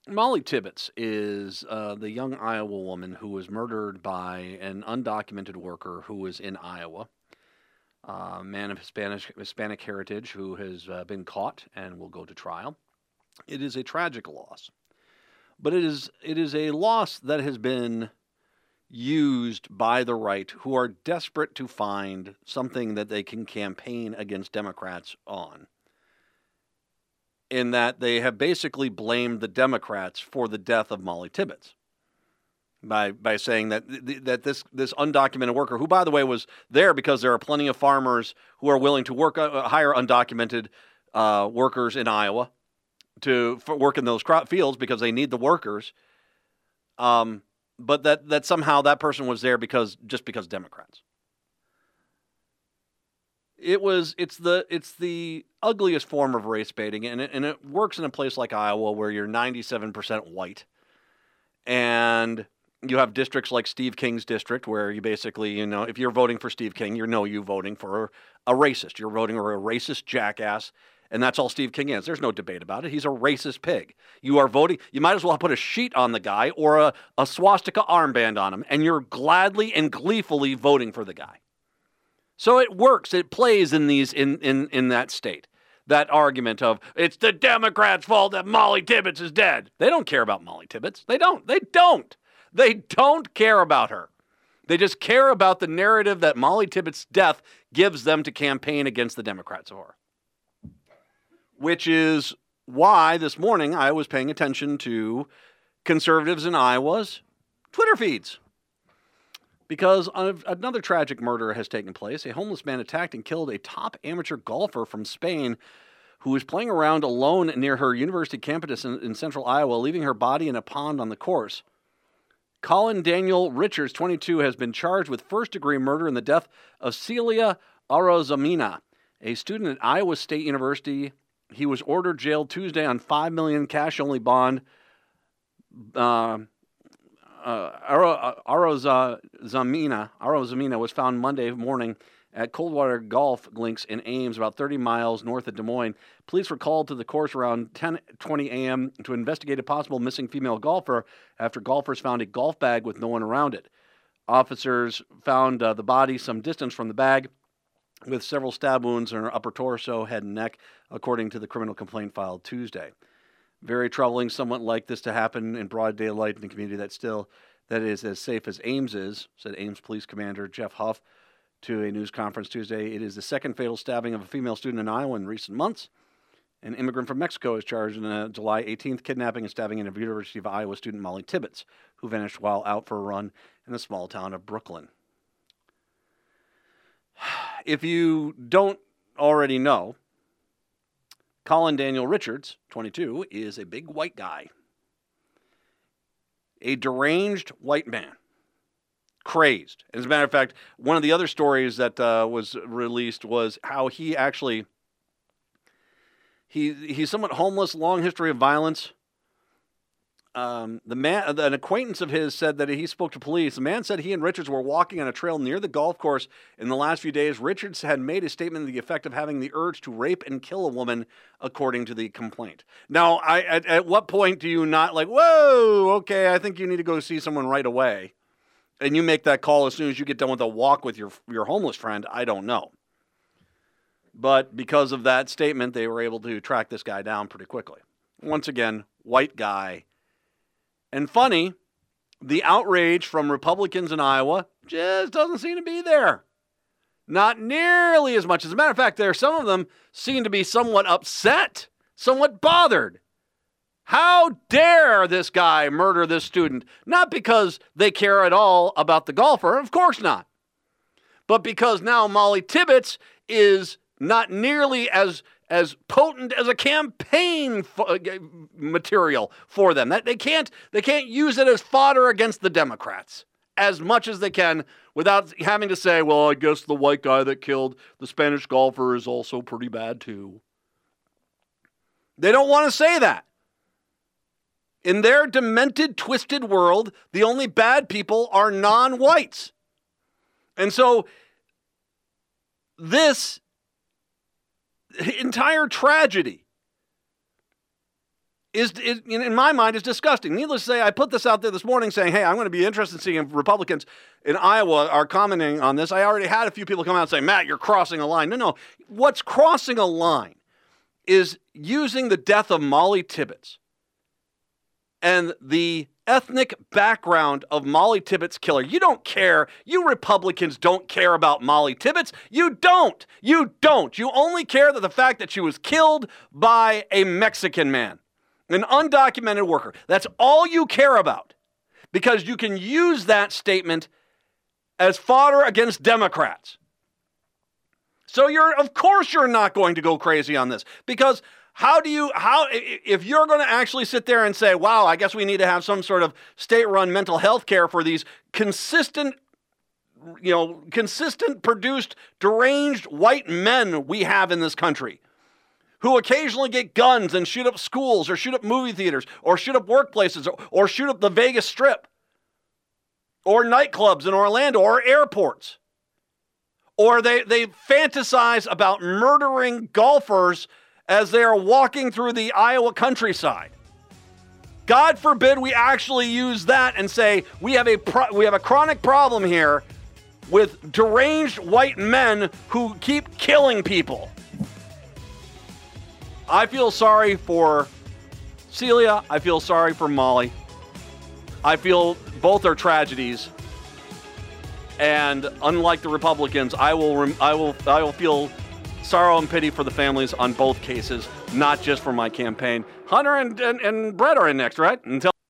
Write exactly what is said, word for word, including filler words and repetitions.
Molly Tibbetts is uh, the young Iowa woman who was murdered by an undocumented worker who was in Iowa. A uh, man of Hispanic, Hispanic heritage who has uh, been caught and will go to trial. It is a tragic loss, but it is it is a loss that has been used by the right, who are desperate to find something that they can campaign against Democrats on, in that they have basically blamed the Democrats for the death of Molly Tibbetts by by saying that that this this undocumented worker, who by the way was there because there are plenty of farmers who are willing to work uh, hire undocumented uh, workers in Iowa to for work in those crop fields because they need the workers. Um, but that that somehow that person was there because just because Democrats. It was it's the it's the ugliest form of race baiting, and it, and it works in a place like Iowa where you're ninety-seven percent white, and you have districts like Steve King's district where you basically, you know, if you're voting for Steve King, you know you're voting for a racist. You're voting for a racist jackass, and that's all Steve King is. There's no debate about it. He's a racist pig. You are voting. You might as well put a sheet on the guy or a, a swastika armband on him, and you're gladly and gleefully voting for the guy. So it works. It plays in these in, in, in that state. That argument of it's the Democrats' fault that Molly Tibbetts is dead. They don't care about Molly Tibbetts. They don't. They don't. They don't care about her. They just care about the narrative that Molly Tibbetts' death gives them to campaign against the Democrats for. Which is why this morning I was paying attention to conservatives in Iowa's Twitter feeds. Because another tragic murder has taken place. A homeless man attacked and killed a top amateur golfer from Spain who was playing around alone near her university campus in, in central Iowa, leaving her body in a pond on the course. Colin Daniel Richards, twenty-two, has been charged with first-degree murder in the death of Celia Arozamena, a student at Iowa State University. He was ordered jailed Tuesday on five million dollars cash-only bond. Uh, Uh, Arozamena, Arozamena was found Monday morning at Coldwater Golf Links in Ames, about thirty miles north of Des Moines. Police were called to the course around ten twenty a.m. to investigate a possible missing female golfer after golfers found a golf bag with no one around it. Officers found uh, the body some distance from the bag with several stab wounds in her upper torso, head, and neck, according to the criminal complaint filed Tuesday. Very troubling, somewhat like this to happen in broad daylight in a community that still, that is as safe as Ames is, said Ames Police Commander Jeff Huff to a news conference Tuesday. It is the second fatal stabbing of a female student in Iowa in recent months. An immigrant from Mexico is charged in a July eighteenth kidnapping and stabbing of University of Iowa student Molly Tibbetts, who vanished while out for a run in the small town of Brooklyn. If you don't already know, Colin Daniel Richards, twenty-two, is a big white guy. A deranged white man. Crazed. As a matter of fact, one of the other stories that uh, was released was how he actually, he he's somewhat homeless, long history of violence. Um, the man, an acquaintance of his said that he spoke to police. The man said he and Richards were walking on a trail near the golf course in the last few days. Richards had made a statement to the effect of having the urge to rape and kill a woman, according to the complaint. Now, I, at, at what point do you not like, whoa, okay, I think you need to go see someone right away, and you make that call as soon as you get done with a walk with your your homeless friend? I don't know. But because of that statement, they were able to track this guy down pretty quickly. Once again, white guy. And funny, the outrage from Republicans in Iowa just doesn't seem to be there. Not nearly as much. As a matter of fact, there some of them seem to be somewhat upset, somewhat bothered. How dare this guy murder this student? Not because they care at all about the golfer, of course not. But because now Molly Tibbetts is not nearly as as potent as a campaign fo- material for them. That they can't they can't use it as fodder against the Democrats as much as they can without having to say, well, I guess the white guy that killed the Spanish golfer is also pretty bad too. They don't want to say that. In their demented, twisted world, the only bad people are non-whites. And so this entire tragedy is, is in my mind, is disgusting. Needless to say, I put this out there this morning saying, hey, I'm going to be interested in seeing if Republicans in Iowa are commenting on this. I already had a few people come out and say, Matt, you're crossing a line. No, no. What's crossing a line is using the death of Molly Tibbetts and the ethnic background of Molly Tibbetts' killer. You don't care. You Republicans don't care about Molly Tibbetts. You don't. You don't. You only care that the fact that she was killed by a Mexican man, an undocumented worker. That's all you care about, because you can use that statement as fodder against Democrats. So you're, of course, you're not going to go crazy on this, because how do you, how, if you're going to actually sit there and say, wow, I guess we need to have some sort of state-run mental health care for these consistent, you know, consistent produced, deranged white men we have in this country, who occasionally get guns and shoot up schools or shoot up movie theaters or shoot up workplaces or, or shoot up the Vegas Strip or nightclubs in Orlando or airports. Or they, they fantasize about murdering golfers as they are walking through the Iowa countryside. God forbid we actually use that and say we have a pro- we have a chronic problem here with deranged white men who keep killing people. I feel sorry for Celia. I feel sorry for Molly. I feel both are tragedies. And unlike the Republicans, I will rem- I will I will feel sorrow and pity for the families on both cases, not just for my campaign. Hunter and, and, and Brett are in next, right? Until